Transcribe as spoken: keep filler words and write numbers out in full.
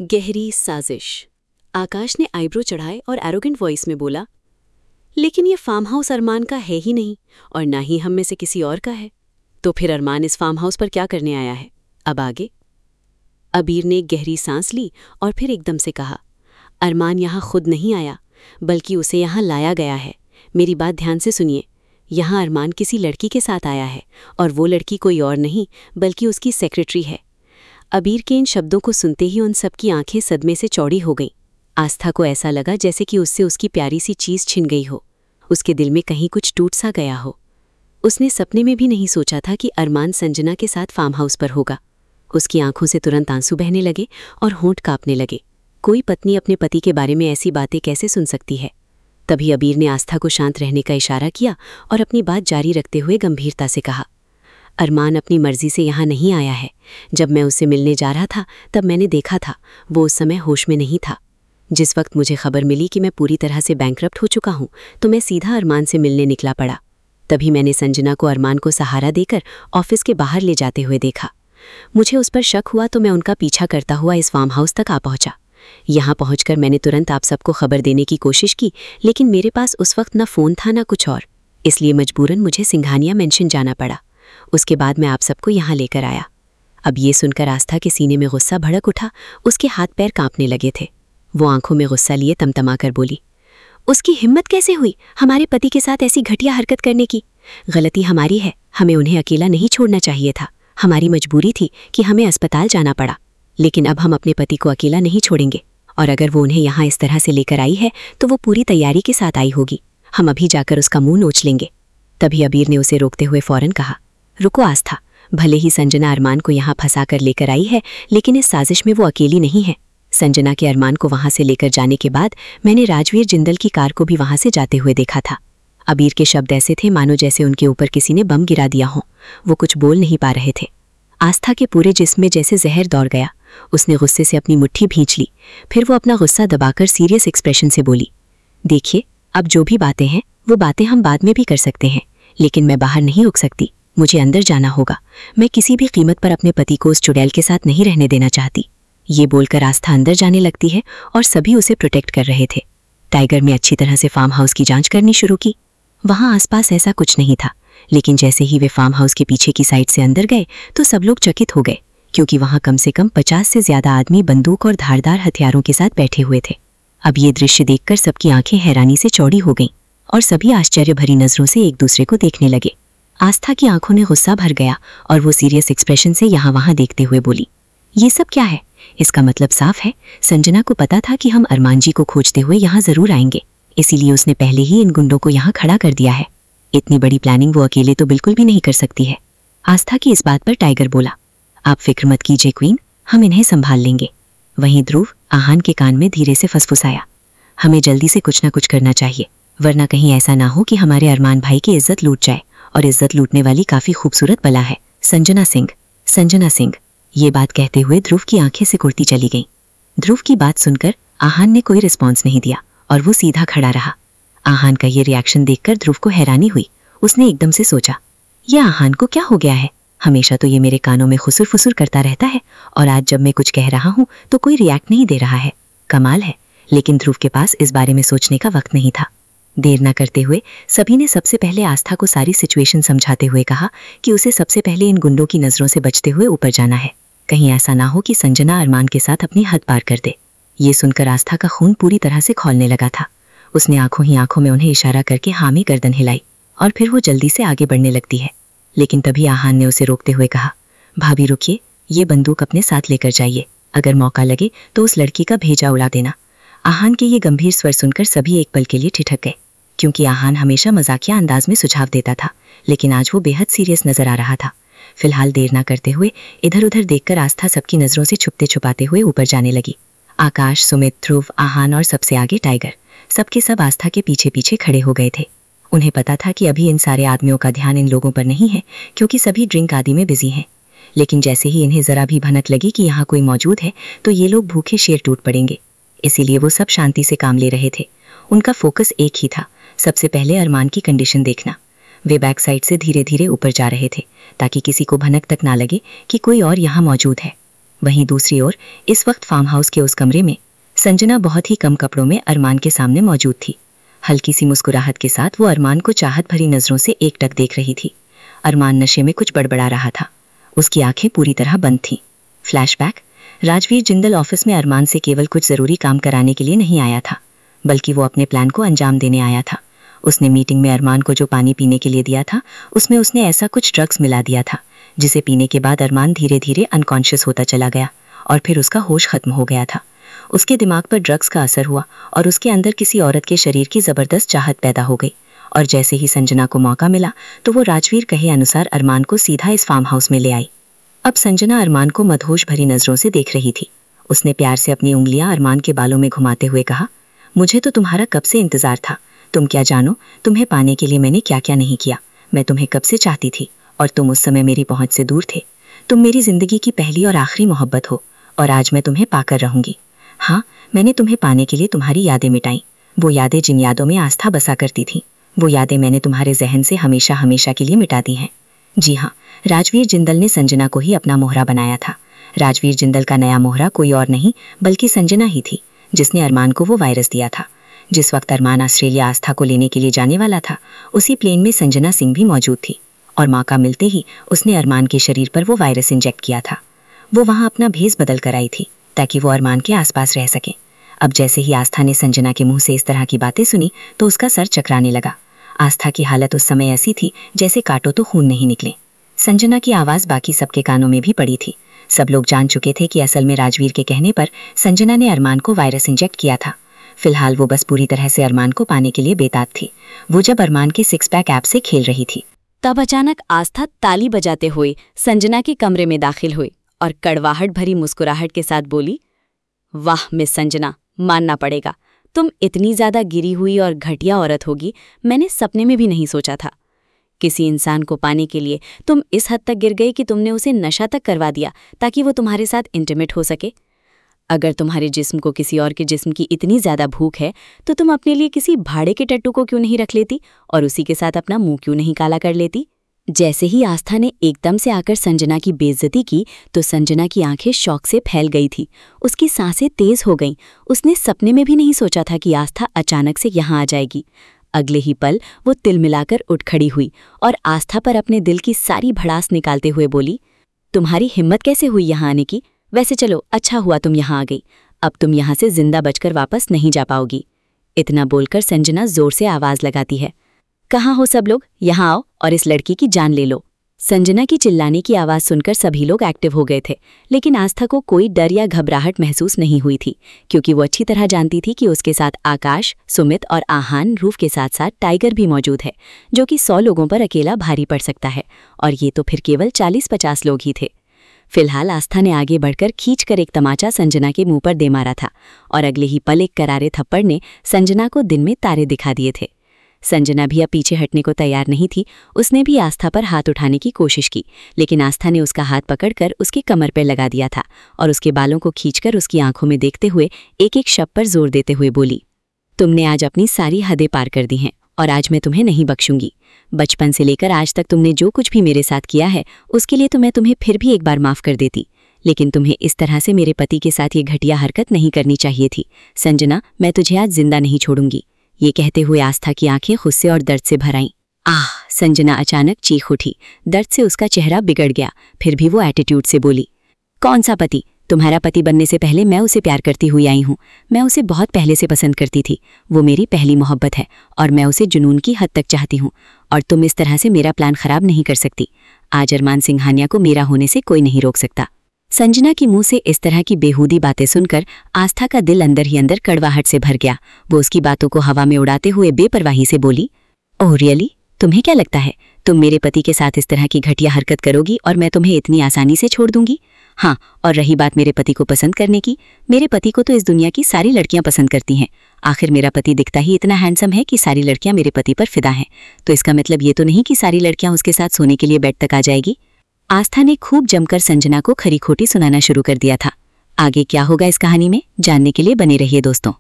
गहरी साजिश। आकाश ने आईब्रो चढ़ाए और एरोगेंट वॉइस में बोला, लेकिन ये फार्म हाउस अरमान का है ही नहीं और ना ही हम में से किसी और का है। तो फिर अरमान इस फार्म हाउस पर क्या करने आया है? अब आगे। अबीर ने एक गहरी सांस ली और फिर एकदम से कहा, अरमान यहाँ खुद नहीं आया, बल्कि उसे यहाँ लाया गया है। मेरी बात ध्यान से सुनिए। यहाँ अरमान किसी लड़की के साथ आया है और वो लड़की कोई और नहीं बल्कि उसकी सेक्रेटरी है। अबीर के इन शब्दों को सुनते ही उन सबकी आंखें सदमे से चौड़ी हो गईं। आस्था को ऐसा लगा जैसे कि उससे उसकी प्यारी सी चीज़ छिन गई हो। उसके दिल में कहीं कुछ टूट सा गया हो। उसने सपने में भी नहीं सोचा था कि अरमान संजना के साथ फार्म हाउस पर होगा। उसकी आंखों से तुरंत आंसू बहने लगे और होंठ कांपने लगे। कोई पत्नी अपने पति के बारे में ऐसी बातें कैसे सुन सकती है? तभी अबीर ने आस्था को शांत रहने का इशारा किया और अपनी बात जारी रखते हुए गंभीरता से कहा, अरमान अपनी मर्जी से यहाँ नहीं आया है। जब मैं उससे मिलने जा रहा था तब मैंने देखा था वो उस समय होश में नहीं था। जिस वक्त मुझे खबर मिली कि मैं पूरी तरह से बैंकरप्ट हो चुका हूँ तो मैं सीधा अरमान से मिलने निकला पड़ा। तभी मैंने संजना को अरमान को सहारा देकर ऑफिस के बाहर ले जाते हुए देखा। मुझे उस पर शक हुआ तो मैं उनका पीछा करता हुआ इस फार्म हाउस तक आ पहुंचा। यहाँ पहुंचकर मैंने तुरंत आप सबको खबर देने की कोशिश की, लेकिन मेरे पास उस वक्त न फ़ोन था न कुछ और, इसलिए मजबूरन मुझे सिंघानिया मेंशन जाना पड़ा। उसके बाद मैं आप सबको यहाँ लेकर आया। अब ये सुनकर आस्था के सीने में गुस्सा भड़क उठा। उसके हाथ पैर कांपने लगे थे। वो आंखों में गुस्सा लिए तमतमा कर बोली, उसकी हिम्मत कैसे हुई हमारे पति के साथ ऐसी घटिया हरकत करने की? गलती हमारी है, हमें उन्हें अकेला नहीं छोड़ना चाहिए था। हमारी मजबूरी थी कि हमें अस्पताल जाना पड़ा, लेकिन अब हम अपने पति को अकेला नहीं छोड़ेंगे। और अगर वो उन्हें यहाँ इस तरह से लेकर आई है तो वो पूरी तैयारी के साथ आई होगी। हम अभी जाकर उसका मुंह नोच लेंगे। तभी अबीर ने उसे रोकते हुए फौरन कहा, रुको आस्था, भले ही संजना अरमान को यहाँ फंसा कर लेकर आई है, लेकिन इस साजिश में वो अकेली नहीं है। संजना के अरमान को वहाँ से लेकर जाने के बाद मैंने राजवीर जिंदल की कार को भी वहाँ से जाते हुए देखा था। अबीर के शब्द ऐसे थे मानो जैसे उनके ऊपर किसी ने बम गिरा दिया हो। वो कुछ बोल नहीं पा रहे थे। आस्था के पूरे जिस्म में जैसे जहर दौड़ गया। उसने गुस्से से अपनी मुट्ठी भींच ली। फिर वो अपना गुस्सा दबाकर सीरियस एक्सप्रेशन से बोली, देखिए, अब जो भी बातें हैं वो बातें हम बाद में भी कर सकते हैं, लेकिन मैं बाहर नहीं रुक सकती। मुझे अंदर जाना होगा। मैं किसी भी कीमत पर अपने पति को उस चुड़ैल के साथ नहीं रहने देना चाहती। ये बोलकर आस्था अंदर जाने लगती है और सभी उसे प्रोटेक्ट कर रहे थे। टाइगर ने अच्छी तरह से फार्म हाउस की जांच करनी शुरू की। वहाँ आसपास ऐसा कुछ नहीं था, लेकिन जैसे ही वे फार्म हाउस के पीछे की साइड से अंदर गए तो सब लोग चकित हो गए, क्योंकि वहाँ कम से कम पचास से ज्यादा आदमी बंदूक और धारदार हथियारों के साथ बैठे हुए थे। अब ये दृश्य देखकर सबकी आंखें हैरानी से चौड़ी हो गईं और सभी आश्चर्य भरी नजरों से एक दूसरे को देखने लगे। आस्था की आंखों में गुस्सा भर गया और वो सीरियस एक्सप्रेशन से यहाँ वहाँ देखते हुए बोली, ये सब क्या है? इसका मतलब साफ है, संजना को पता था कि हम अरमान जी को खोजते हुए यहाँ जरूर आएंगे, इसीलिए उसने पहले ही इन गुंडों को यहाँ खड़ा कर दिया है। इतनी बड़ी प्लानिंग वो अकेले तो बिल्कुल भी नहीं कर सकती है। आस्था की इस बात पर टाइगर बोला, आप फिक्र मत कीजिए क्वीन, हम इन्हें संभाल लेंगे। वहीं ध्रुव आहान के कान में धीरे से फुसफुसाया, हमें जल्दी से कुछ ना कुछ करना चाहिए, वरना कहीं ऐसा ना हो कि हमारे अरमान भाई की इज्जत लूट जाए। और इज्जत लूटने वाली काफी खूबसूरत बला है, संजना सिंह। संजना सिंह। ये बात कहते हुए ध्रुव की आंखें सिकुड़ती चली गईं। ध्रुव की बात सुनकर आहान ने कोई रिस्पॉन्स नहीं दिया और वो सीधा खड़ा रहा। आहान का ये रिएक्शन देखकर ध्रुव को हैरानी हुई। उसने एकदम से सोचा, ये आहान को क्या हो गया है? हमेशा तो ये मेरे कानों में खुसुर फुसुर करता रहता है और आज जब मैं कुछ कह रहा हूँ तो कोई रिएक्ट नहीं दे रहा है। कमाल है। लेकिन ध्रुव के पास इस बारे में सोचने का वक्त नहीं था। देर न करते हुए सभी ने सबसे पहले आस्था को सारी सिचुएशन समझाते हुए कहा कि उसे सबसे पहले इन गुंडों की नजरों से बचते हुए ऊपर जाना है। कहीं ऐसा ना हो कि संजना अरमान के साथ अपनी हद पार कर दे। ये सुनकर आस्था का खून पूरी तरह से खौलने लगा था। उसने आंखों ही आंखों में उन्हें इशारा करके हामी गर्दन हिलाई और फिर वो जल्दी से आगे बढ़ने लगती है। लेकिन तभी आहान ने उसे रोकते हुए कहा, भाभी रुकिए, ये बंदूक अपने साथ लेकर जाइए। अगर मौका लगे तो उस लड़की का भेजा उड़ा देना। आहान के ये गंभीर स्वर सुनकर सभी एक पल के लिए ठिठक गए, क्योंकि आहान हमेशा मजाकिया अंदाज में सुझाव देता था, लेकिन आज वो बेहद सीरियस नजर आ रहा था। फिलहाल देर ना करते हुए इधर उधर देखकर आस्था सबकी नजरों से छुपते छुपाते हुए ऊपर जाने लगी। आकाश, सुमित, ध्रुव, आहान और सबसे आगे टाइगर, सबके सब आस्था के पीछे पीछे खड़े हो गए थे। उन्हें पता था कि अभी इन सारे आदमियों का ध्यान इन लोगों पर नहीं है, क्योंकि सभी ड्रिंक आदि में बिजी हैं। लेकिन जैसे ही इन्हें जरा भी भनक लगी कि यहाँ कोई मौजूद है तो ये लोग भूखे शेर टूट पड़ेंगे। इसीलिए वो सब शांति से काम ले रहे थे। उनका फोकस एक ही था, सबसे पहले अरमान की कंडीशन देखना। वे बैक साइड से धीरे धीरे ऊपर जा रहे थे ताकि किसी को भनक तक ना लगे कि कोई और यहाँ मौजूद है। वहीं दूसरी ओर इस वक्त फार्म हाउस के उस कमरे में संजना बहुत ही कम कपड़ों में अरमान के सामने मौजूद थी। हल्की सी मुस्कुराहट के साथ वो अरमान को चाहत भरी नजरों से एकटक देख रही थी। अरमान नशे में कुछ बड़बड़ा रहा था। उसकी आंखें पूरी तरह बंद थीं। फ्लैशबैक। राजवीर जिंदल ऑफिस में अरमान से केवल कुछ जरूरी काम कराने के लिए नहीं आया था, बल्कि वो अपने प्लान को अंजाम देने आया था। उसने मीटिंग में अरमान को जो पानी पीने के लिए दिया था, उसमें उसने ऐसा कुछ ड्रग्स मिला दिया था जिसे पीने के बाद अरमान धीरे धीरे अनकॉन्शियस होता चला गया और फिर उसका होश खत्म हो गया था। उसके दिमाग पर ड्रग्स का असर हुआ और उसके अंदर किसी औरत के शरीर की जबरदस्त चाहत पैदा हो गई। और जैसे ही संजना को मौका मिला तो वो राजवीर कहे अनुसार अरमान को सीधा इस फार्म हाउस में ले आई। अब संजना अरमान को मदहोश भरी नजरों से देख रही थी। उसने प्यार से अपनी उंगलियां अरमान के बालों में घुमाते हुए कहा, मुझे तो तुम्हारा कब से इंतजार था। तुम क्या जानो तुम्हें पाने के लिए मैंने क्या क्या नहीं किया। मैं तुम्हें कब से चाहती थी और तुम उस समय मेरी पहुंच से दूर थे। तुम मेरी जिंदगी की पहली और आखिरी मोहब्बत हो और आज मैं तुम्हें पाकर रहूंगी। हाँ, मैंने तुम्हें पाने के लिए तुम्हारी यादें मिटाई, वो यादें जिन यादों में आस्था बसा करती थी, वो यादें मैंने तुम्हारे जहन से हमेशा हमेशा के लिए मिटा दी हैं। जी हाँ, राजवीर जिंदल ने संजना को ही अपना मोहरा बनाया था। राजवीर जिंदल का नया मोहरा कोई और नहीं बल्कि संजना ही थी, जिसने अरमान को वो वायरस दिया था। जिस वक्त अरमान ऑस्ट्रेलिया आस्था को लेने के लिए जाने वाला था, उसी प्लेन में संजना सिंह भी मौजूद थी और मौका मिलते ही उसने अरमान के शरीर पर वो वायरस इंजेक्ट किया था। वो वहाँ अपना भेस बदल कर आई थी ताकि वो अरमान के आसपास रह सके। अब जैसे ही आस्था ने संजना के मुंह से इस तरह की बातें सुनी तो उसका सर चकराने लगा। आस्था की हालत उस समय ऐसी थी जैसे काटो तो खून नहीं निकले। संजना की आवाज़ बाकी सबके कानों में भी पड़ी थी। सब लोग जान चुके थे कि असल में राजवीर के कहने पर संजना ने अरमान को वायरस इंजेक्ट किया था। फिलहाल वो बस पूरी तरह से अरमान को पाने के लिए बेताब थी। वो जब अरमान के सिक्स पैक ऐप से खेल रही थी, तब अचानक आस्था ताली बजाते हुए संजना के कमरे में दाखिल हुई और कड़वाहट भरी मुस्कुराहट के साथ बोली, वाह मिस संजना, मानना पड़ेगा, तुम इतनी ज्यादा गिरी हुई और घटिया औरत होगी मैंने सपने में भी नहीं सोचा था। किसी इंसान को पाने के लिए तुम इस हद तक गिर गई कि तुमने उसे नशा तक करवा दिया ताकि वो तुम्हारे साथ इंटीमेट हो सके। अगर तुम्हारे जिस्म को किसी और के जिस्म की इतनी ज्यादा भूख है तो तुम अपने लिए किसी भाड़े के टट्टू को क्यों नहीं रख लेती और उसी के साथ अपना मुंह क्यों नहीं काला कर लेती। जैसे ही आस्था ने एकदम से आकर संजना की बेइज्जती की तो संजना की आंखें शौक से फैल गई थी। उसकी सांसें तेज हो गईं। उसने सपने में भी नहीं सोचा था कि आस्था अचानक से यहाँ आ जाएगी। अगले ही पल वो तिलमिलाकर उठ खड़ी हुई और आस्था पर अपने दिल की सारी भड़ास निकालते हुए बोली, तुम्हारी हिम्मत कैसे हुई यहाँ आने की। वैसे चलो, अच्छा हुआ तुम यहाँ आ गई। अब तुम यहाँ से जिंदा बचकर वापस नहीं जा पाओगी। इतना बोलकर संजना जोर से आवाज लगाती है, कहाँ हो सब लोग, यहाँ आओ और इस लड़की की जान ले लो। संजना की चिल्लाने की आवाज़ सुनकर सभी लोग एक्टिव हो गए थे, लेकिन आस्था को कोई डर या घबराहट महसूस नहीं हुई थी, क्योंकि वो अच्छी तरह जानती थी कि उसके साथ आकाश, सुमित और आहान रूफ के साथ साथ टाइगर भी मौजूद है, जो कि सौ लोगों पर अकेला भारी पड़ सकता है, और ये तो फिर केवल चालीस पचास लोग ही थे। फिलहाल आस्था ने आगे बढ़कर खींचकर एक तमाचा संजना के मुंह पर दे मारा था, और अगले ही पल एक करारे थप्पड़ ने संजना को दिन में तारे दिखा दिए थे। संजना भी अब पीछे हटने को तैयार नहीं थी। उसने भी आस्था पर हाथ उठाने की कोशिश की, लेकिन आस्था ने उसका हाथ पकड़कर उसकी कमर पर लगा दिया था और उसके बालों को खींचकर उसकी आंखों में देखते हुए एक एक शब्द पर जोर देते हुए बोली, तुमने आज अपनी सारी हदें पार कर दी हैं और आज मैं तुम्हें नहीं बख्शूंगी। बचपन से लेकर आज तक तुमने जो कुछ भी मेरे साथ किया है उसके लिए तो मैं तुम्हें फिर भी एक बार माफ़ कर देती, लेकिन तुम्हें इस तरह से मेरे पति के साथ ये घटिया हरकत नहीं करनी चाहिए थी। संजना, मैं तुझे आज जिंदा नहीं छोड़ूंगी। ये कहते हुए आस्था की आंखें गुस्से और दर्द से भर आईं। आह! संजना अचानक चीख उठी। दर्द से उसका चेहरा बिगड़ गया। फिर भी वो एटीट्यूड से बोली, कौन सा पति? तुम्हारा पति बनने से पहले मैं उसे प्यार करती हुई आई हूँ। मैं उसे बहुत पहले से पसंद करती थी। वो मेरी पहली मोहब्बत है और मैं उसे जुनून की हद तक चाहती हूँ, और तुम इस तरह से मेरा प्लान खराब नहीं कर सकती। आज अरमान सिंघानिया को मेरा होने से कोई नहीं रोक सकता। संजना के मुंह से इस तरह की बेहूदी बातें सुनकर आस्था का दिल अंदर ही अंदर कड़वाहट से भर गया। वो उसकी बातों को हवा में उड़ाते हुए बेपरवाही से बोली, ओह रियली? तुम्हें क्या लगता है तुम मेरे पति के साथ इस तरह की घटिया हरकत करोगी और मैं तुम्हें इतनी आसानी से छोड़ दूंगी? हाँ, और रही बात मेरे पति को पसंद करने की, मेरे पति को तो इस दुनिया की सारी लड़कियां पसंद करती हैं। आखिर मेरा पति दिखता ही इतना हैंडसम है कि सारी लड़कियां मेरे पति पर फिदा हैं। तो इसका मतलब ये तो नहीं कि सारी लड़कियां उसके साथ सोने के लिए बेड तक आ जाएगी। आस्था ने खूब जमकर संजना को खरी खोटी सुनाना शुरू कर दिया था। आगे क्या होगा इस कहानी में, जानने के लिए बने रहिए दोस्तों।